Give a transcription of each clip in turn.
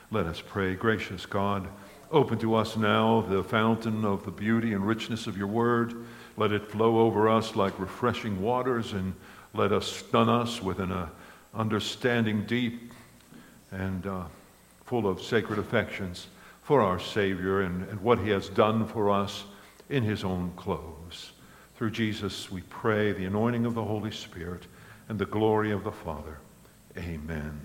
Let us pray. Gracious God, open to us now the fountain of the beauty and richness of your word. Let it flow over us like refreshing waters, and let us stun us with an understanding deep and full of sacred affections for our Savior and what he has done for us in his own clothes. Through Jesus we pray the anointing of the Holy Spirit and the glory of the Father. Amen.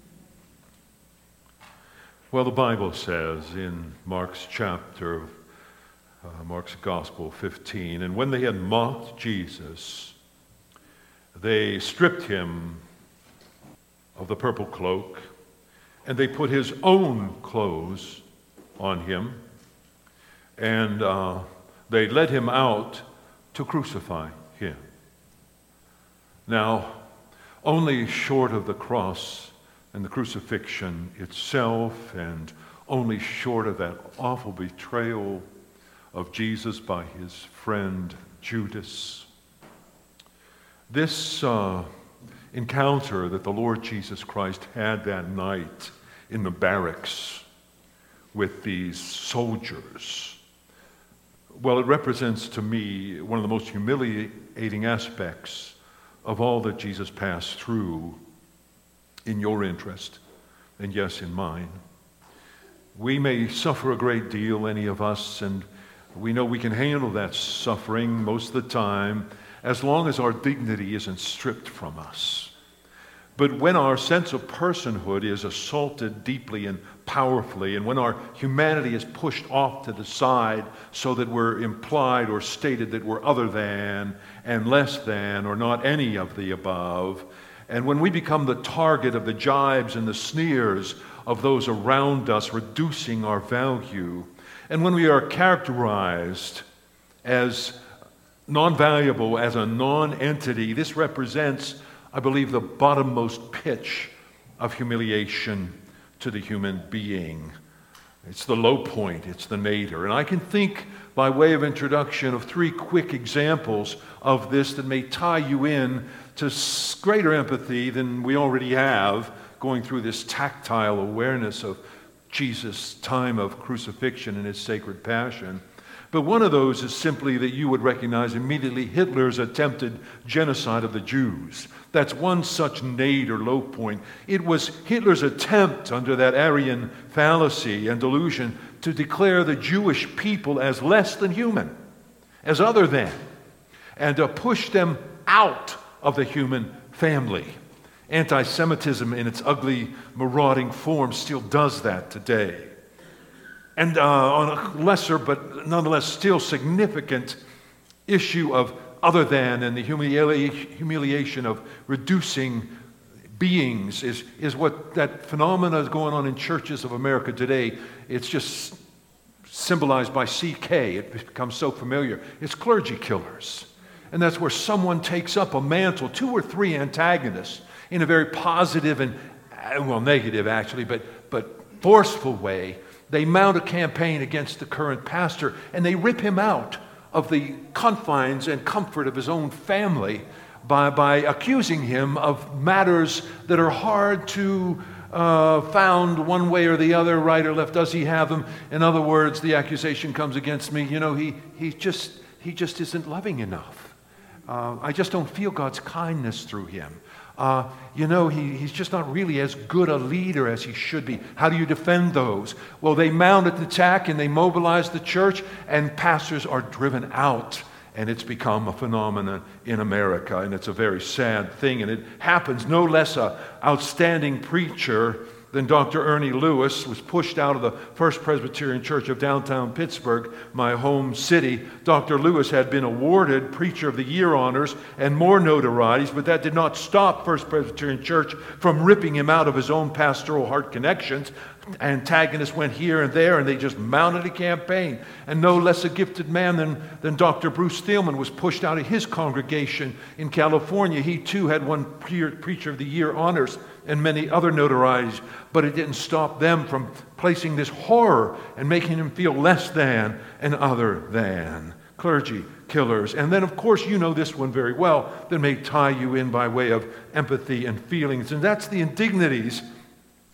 Well, the Bible says in Mark's Gospel 15, and when they had mocked Jesus, they stripped him of the purple cloak, and they put his own clothes on him, and they led him out to crucify him. Now, only short of the cross and the crucifixion itself, and only short of that awful betrayal of Jesus by his friend Judas, this encounter that the Lord Jesus Christ had that night in the barracks with these soldiers, well, it represents to me one of the most humiliating aspects of all that Jesus passed through in your interest, and yes, in mine. We may suffer a great deal, any of us, and we know we can handle that suffering most of the time as long as our dignity isn't stripped from us. But when our sense of personhood is assaulted deeply and powerfully, and when our humanity is pushed off to the side so that we're implied or stated that we're other than and less than or not any of the above, and when we become the target of the jibes and the sneers of those around us, reducing our value, and when we are characterized as non-valuable, as a non-entity, this represents, I believe, the bottommost pitch of humiliation to the human being. It's the low point, it's the nadir. And I can think, by way of introduction, of 3 quick examples of this that may tie you in to greater empathy than we already have, going through this tactile awareness of Jesus' time of crucifixion and his sacred passion. But one of those is simply that you would recognize immediately Hitler's attempted genocide of the Jews. That's one such nadir, low point. It was Hitler's attempt under that Aryan fallacy and delusion to declare the Jewish people as less than human, as other than, and to push them out of the human family. Anti-Semitism in its ugly, marauding form still does that today. And on a lesser but nonetheless still significant issue of other than and the humiliation of reducing beings is what that phenomena is going on in churches of America today. It's just symbolized by CK. It becomes so familiar. It's clergy killers. And that's where someone takes up a mantle, 2 or 3 antagonists, in a very positive and, well, negative actually, but forceful way. They mount a campaign against the current pastor, and they rip him out of the confines and comfort of his own family by accusing him of matters that are hard to found one way or the other, right or left. Does he have them? In other words, the accusation comes against me, he just isn't loving enough. I just don't feel God's kindness through him. He's just not really as good a leader as he should be. How do you defend those? Well, they mount an attack and they mobilize the church, and pastors are driven out. And it's become a phenomenon in America, and it's a very sad thing. And it happens no less an outstanding preacher than Dr. Ernie Lewis was pushed out of the First Presbyterian Church of downtown Pittsburgh, my home city. Dr. Lewis had been awarded Preacher of the Year honors and more notorieties, but that did not stop First Presbyterian Church from ripping him out of his own pastoral heart connections. Antagonists went here and there, and they just mounted a campaign. And no less a gifted man than Dr. Bruce Thielman was pushed out of his congregation in California. He too had won Preacher of the Year honors and many other notorieties, but it didn't stop them from placing this horror and making him feel less than and other than. Clergy killers. And then, of course, you know this one very well that may tie you in by way of empathy and feelings, and that's the indignities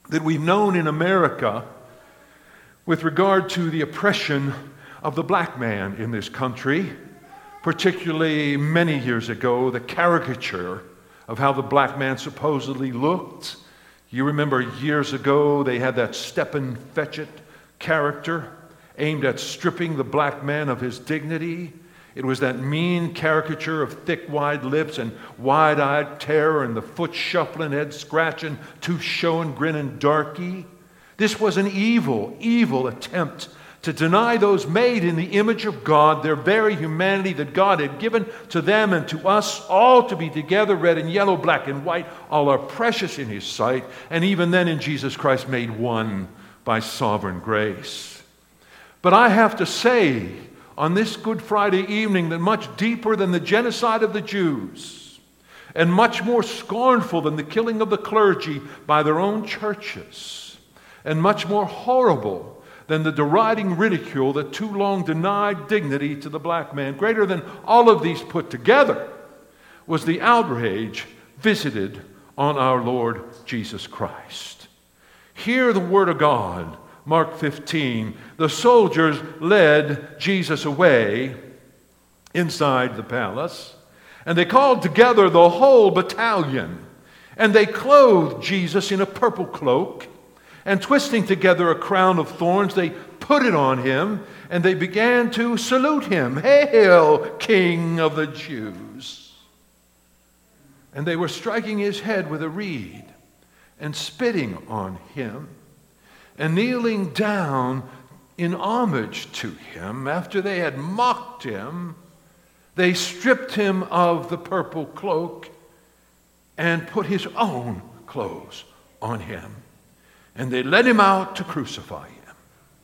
that we've known in America with regard to the oppression of the black man in this country, particularly many years ago, the caricature of how the black man supposedly looked. You remember years ago they had that Stepin Fetchit character aimed at stripping the black man of his dignity. It was that mean caricature of thick, wide lips and wide-eyed terror and the foot shuffling, head scratching, tooth showing, grinning darky. This was an evil, evil attempt to deny those made in the image of God their very humanity that God had given to them and to us all to be together, red and yellow, black and white. All are precious in His sight, and even then in Jesus Christ made one by sovereign grace. But I have to say, on this Good Friday evening, that much deeper than the genocide of the Jews and much more scornful than the killing of the clergy by their own churches and much more horrible than the deriding ridicule that too long denied dignity to the black man, greater than all of these put together, was the outrage visited on our Lord Jesus Christ. Hear the word of God. Mark 15, the soldiers led Jesus away inside the palace, and they called together the whole battalion, and they clothed Jesus in a purple cloak, and twisting together a crown of thorns, they put it on him, and they began to salute him. Hail, King of the Jews! And they were striking his head with a reed and spitting on him, and kneeling down in homage to him. After they had mocked him, they stripped him of the purple cloak and put his own clothes on him. And they led him out to crucify him.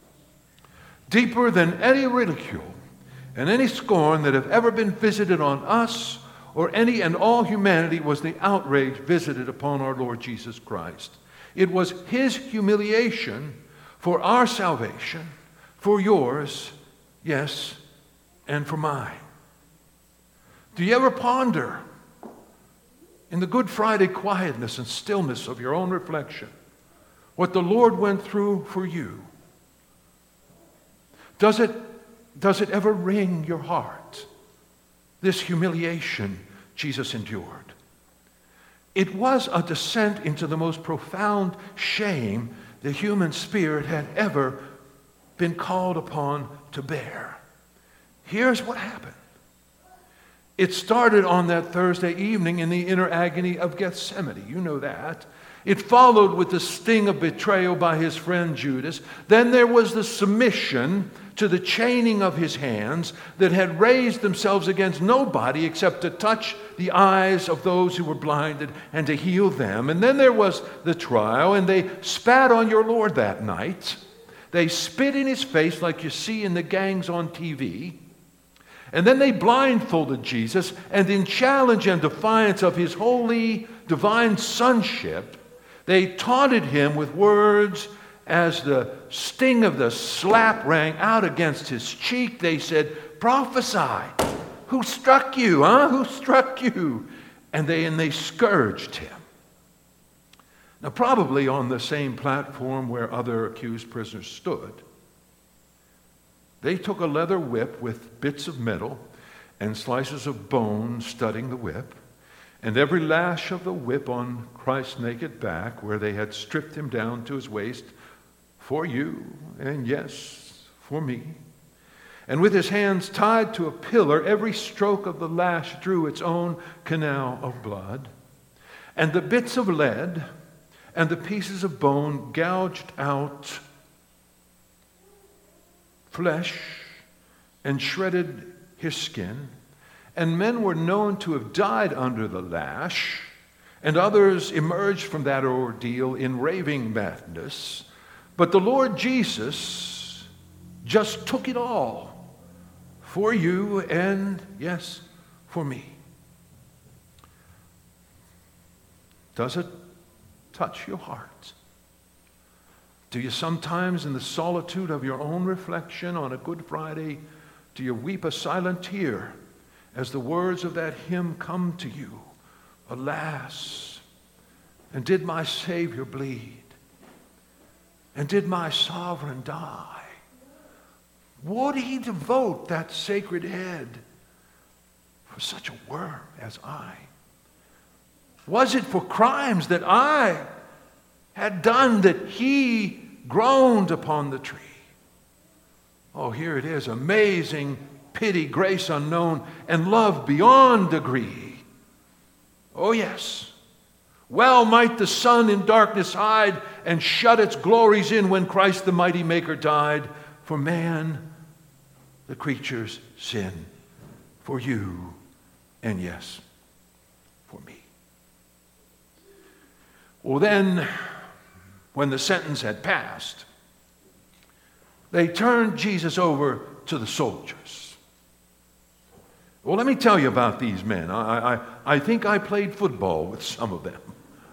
Deeper than any ridicule and any scorn that have ever been visited on us or any and all humanity was the outrage visited upon our Lord Jesus Christ. It was His humiliation for our salvation, for yours, yes, and for mine. Do you ever ponder in the Good Friday quietness and stillness of your own reflection what the Lord went through for you? Does it ever wring your heart, this humiliation Jesus endured? It was a descent into the most profound shame the human spirit had ever been called upon to bear. Here's what happened. It started on that Thursday evening in the inner agony of Gethsemane. You know that. It followed with the sting of betrayal by his friend Judas. Then there was the submission to the chaining of his hands that had raised themselves against nobody except to touch the eyes of those who were blinded and to heal them. And then there was the trial, and they spat on your Lord that night. They spit in his face like you see in the gangs on TV. And then they blindfolded Jesus, and in challenge and defiance of his holy, divine sonship, they taunted him with words. As the sting of the slap rang out against his cheek, they said, "Prophesy. Who struck you, huh? Who struck you?" And they scourged him. Now, probably on the same platform where other accused prisoners stood, they took a leather whip with bits of metal and slices of bone studding the whip, and every lash of the whip on Christ's naked back, where they had stripped him down to his waist, for you, and yes, for me. And with his hands tied to a pillar, every stroke of the lash drew its own canal of blood. And the bits of lead and the pieces of bone gouged out flesh and shredded his skin. And men were known to have died under the lash, and others emerged from that ordeal in raving madness. But the Lord Jesus just took it all for you and, yes, for me. Does it touch your heart? Do you sometimes, in the solitude of your own reflection on a Good Friday, do you weep a silent tear as the words of that hymn come to you? Alas, and did my Savior bleed And did my sovereign die? Would he devote that sacred head for such a worm as I? Was it for crimes that I had done that he groaned upon the tree? Oh, here it is, amazing pity, grace unknown, and love beyond degree. Oh, yes. Well might the sun in darkness hide and shut its glories in when Christ the mighty Maker died for man, the creature's sin, for you, and yes, for me. Well, then, when the sentence had passed, they turned Jesus over to the soldiers. Well, let me tell you about these men. I think I played football with some of them.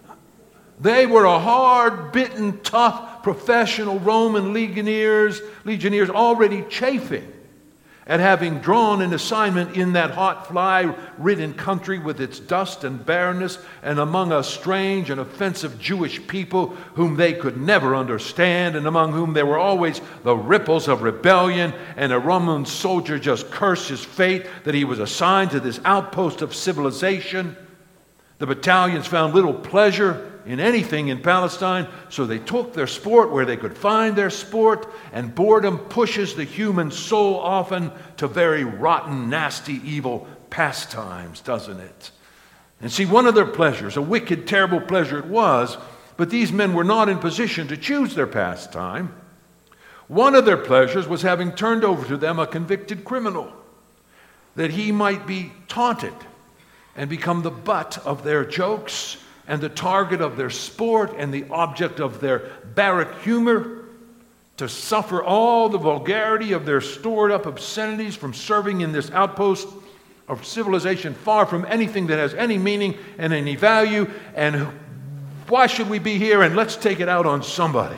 They were a hard-bitten, tough, professional Roman legionnaires already chafing at having drawn an assignment in that hot, fly-ridden country with its dust and barrenness, and among a strange and offensive Jewish people whom they could never understand, and among whom there were always the ripples of rebellion, and a Roman soldier just cursed his fate that he was assigned to this outpost of civilization. The battalions found little pleasure in anything in Palestine, so they took their sport where they could find their sport, and boredom pushes the human soul often to very rotten, nasty, evil pastimes, doesn't it? And see, one of their pleasures, a wicked, terrible pleasure it was, but these men were not in position to choose their pastime. One of their pleasures was having turned over to them a convicted criminal, that he might be taunted and become the butt of their jokes and the target of their sport and the object of their barrack humor, to suffer all the vulgarity of their stored up obscenities from serving in this outpost of civilization far from anything that has any meaning and any value. And why should we be here? And let's take it out on somebody.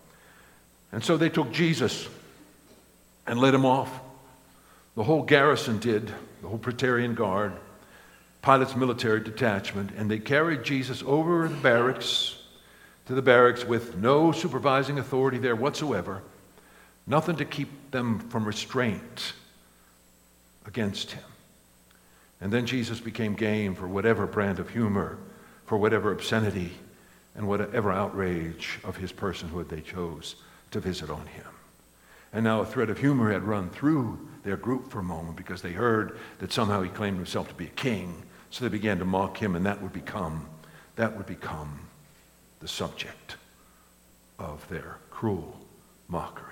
And so they took Jesus and led him off. The whole garrison did, the whole Praetorian Guard, Pilate's military detachment, and they carried Jesus over the barracks, to the barracks with no supervising authority there whatsoever, nothing to keep them from restraint against him. And then Jesus became game for whatever brand of humor, for whatever obscenity, and whatever outrage of his personhood they chose to visit on him. And now a thread of humor had run through their group for a moment because they heard that somehow he claimed himself to be a king. So they began to mock him, and that would become the subject of their cruel mockery.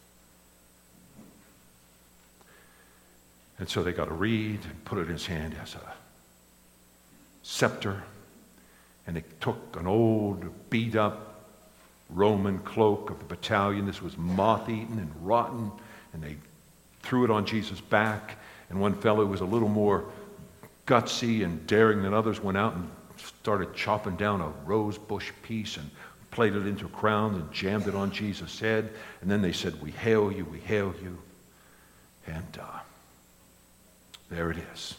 And so they got a reed and put it in his hand as a scepter, and they took an old beat-up Roman cloak of the battalion. This was moth-eaten and rotten, and they threw it on Jesus' back, and one fellow who was a little more gutsy and daring than others went out and started chopping down a rose bush piece and plaited it into a crown and jammed it on Jesus' head. And then they said, "We hail you, we hail you." And there it is.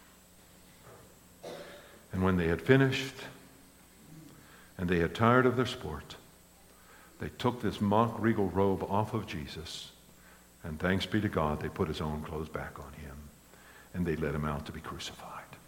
And when they had finished and they had tired of their sport, they took this mock regal robe off of Jesus, and thanks be to God, they put his own clothes back on him, and they led him out to be crucified.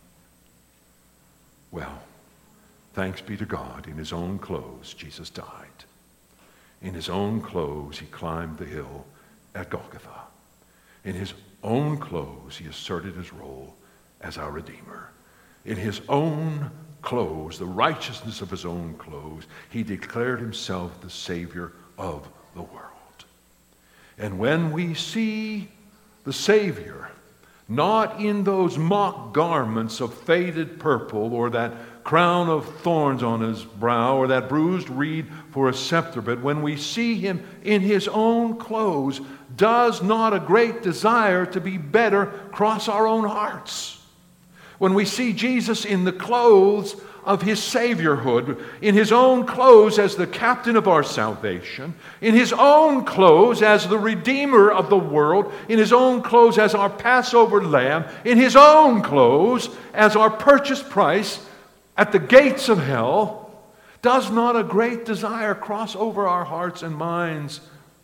Well, thanks be to God, in his own clothes, Jesus died. In his own clothes, he climbed the hill at Golgotha. In his own clothes, he asserted his role as our Redeemer. In his own clothes, the righteousness of his own clothes, he declared himself the Savior of the world. And when we see the Savior, not in those mock garments of faded purple, or that crown of thorns on his brow, or that bruised reed for a scepter, but when we see him in his own clothes, does not a great desire to be better cross our own hearts? When we see Jesus in the clothes of his Saviorhood, in his own clothes as the captain of our salvation, in his own clothes as the Redeemer of the world, in his own clothes as our Passover lamb, in his own clothes as our purchase price at the gates of hell, Does not a great desire cross over our hearts and minds?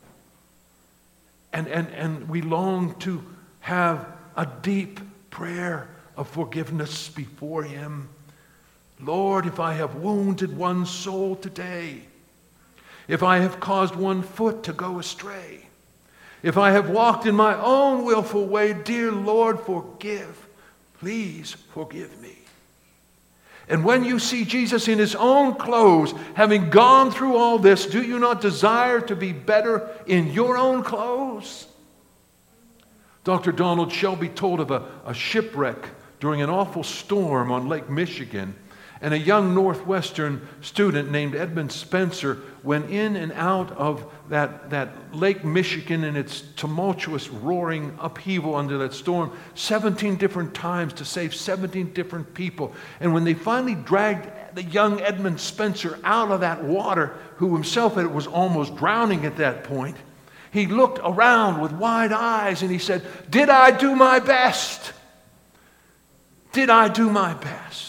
And we long to have a deep prayer of forgiveness before Him. Lord, if I have wounded one soul today, if I have caused one foot to go astray, if I have walked in my own willful way, dear Lord, forgive. Please forgive me. And when you see Jesus in His own clothes, having gone through all this, do you not desire to be better in your own clothes? Dr. Donald Shelby told of a shipwreck during an awful storm on Lake Michigan. And a young Northwestern student named Edmund Spencer went in and out of that Lake Michigan in its tumultuous, roaring upheaval under that storm 17 different times to save 17 different people. And when they finally dragged the young Edmund Spencer out of that water, who himself was almost drowning at that point, he looked around with wide eyes and he said, "Did I do my best? Did I do my best?"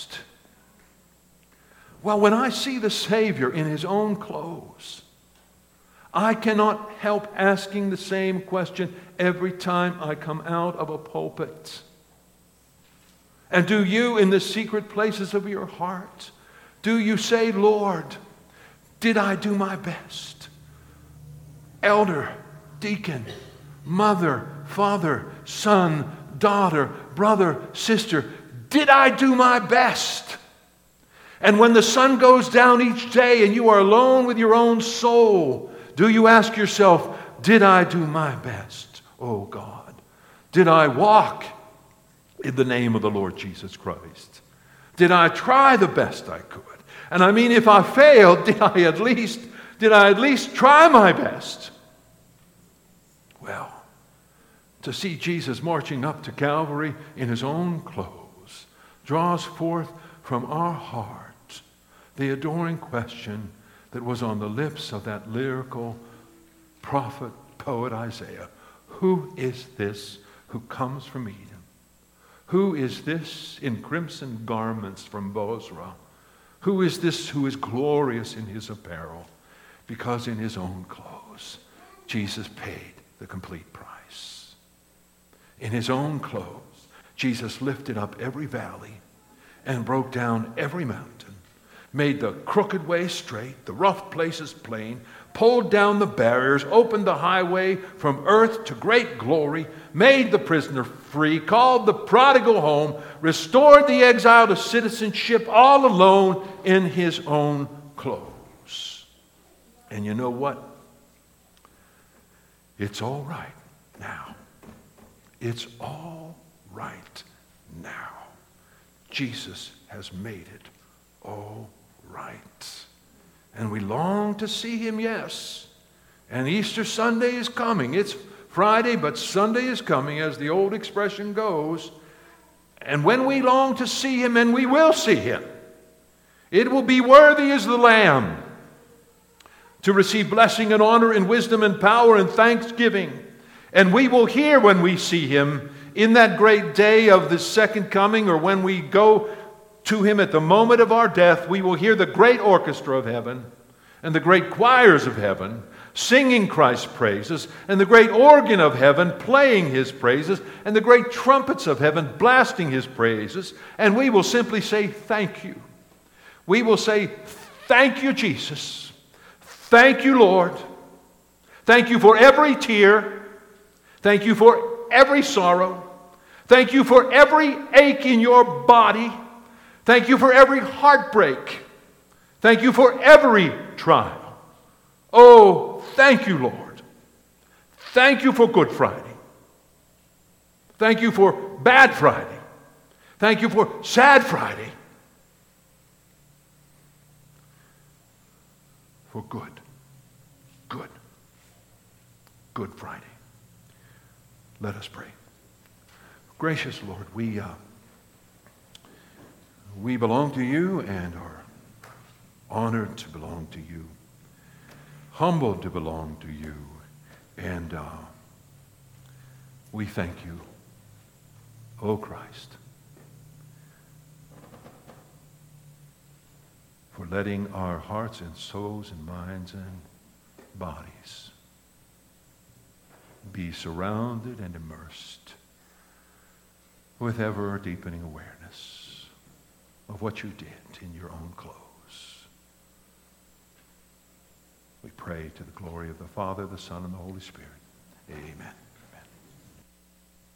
Well, when I see the Savior in His own clothes, I cannot help asking the same question every time I come out of a pulpit. And do you, in the secret places of your heart, do you say, "Lord, did I do my best?" Elder, deacon, mother, father, son, daughter, brother, sister, did I do my best? And when the sun goes down each day and you are alone with your own soul, do you ask yourself, did I do my best, oh God? Did I walk in the name of the Lord Jesus Christ? Did I try the best I could? And I mean, if I failed, did I at least try my best? Well, to see Jesus marching up to Calvary in His own clothes draws forth from our heart the adoring question that was on the lips of that lyrical prophet, poet Isaiah. Who is this who comes from Edom? Who is this in crimson garments from Bozrah? Who is this who is glorious in his apparel? Because in His own clothes, Jesus paid the complete price. In His own clothes, Jesus lifted up every valley and broke down every mountain, made the crooked way straight, the rough places plain, pulled down the barriers, opened the highway from earth to great glory, made the prisoner free, called the prodigal home, restored the exile to citizenship, all alone in His own clothes. And you know what? It's all right now. It's all right now. Jesus has made it all right. And we long to see Him, yes. And Easter Sunday is coming. It's Friday, but Sunday is coming, as the old expression goes. And when we long to see Him, and we will see Him, it will be worthy as the Lamb to receive blessing and honor and wisdom and power and thanksgiving. And we will hear when we see Him in that great day of the second coming, or when we go to Him at the moment of our death, we will hear the great orchestra of heaven and the great choirs of heaven singing Christ's praises, and the great organ of heaven playing His praises, and the great trumpets of heaven blasting His praises. And we will simply say, thank you. We will say, thank you, Jesus. Thank you, Lord. Thank you for every tear. Thank you for every sorrow. Thank you for every ache in your body. Thank you for every heartbreak. Thank you for every trial. Oh, thank you, Lord. Thank you for Good Friday. Thank you for Bad Friday. Thank you for Sad Friday. For Good Friday. Let us pray. Gracious Lord, we belong to You and are honored to belong to You, humbled to belong to You, and we thank You, O Christ, for letting our hearts and souls and minds and bodies be surrounded and immersed with ever-deepening awareness of what you did in your own clothes. We pray to the glory of the Father, the Son, and the Holy Spirit. Amen.